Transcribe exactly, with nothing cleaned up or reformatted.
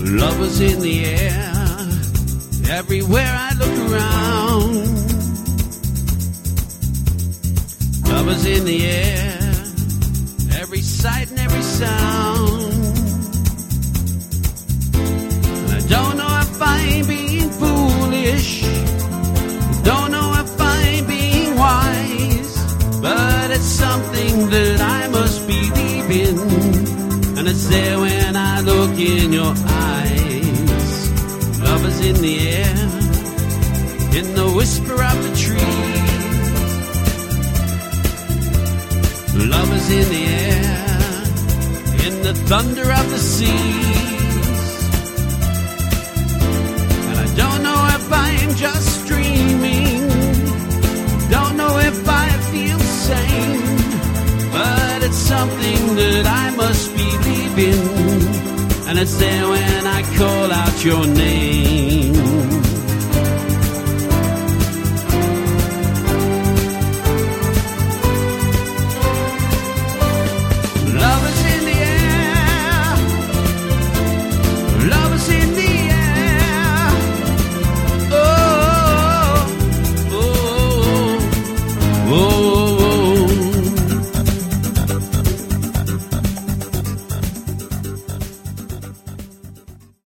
Love was in the air, everywhere I look around. Love was in the air, every sight and every sound. And I don't know if I'm being foolish, don't know if I'm being wise, but it's something that I must believe in, and it's there when I look in your eyes. Love is in the air, in the whisper of the trees. Love is in the air, in the thunder of the seas. And I don't know if I'm just dreaming, don't know if I feel sane, but it's something that I must believe in, and it's there when I call out your name.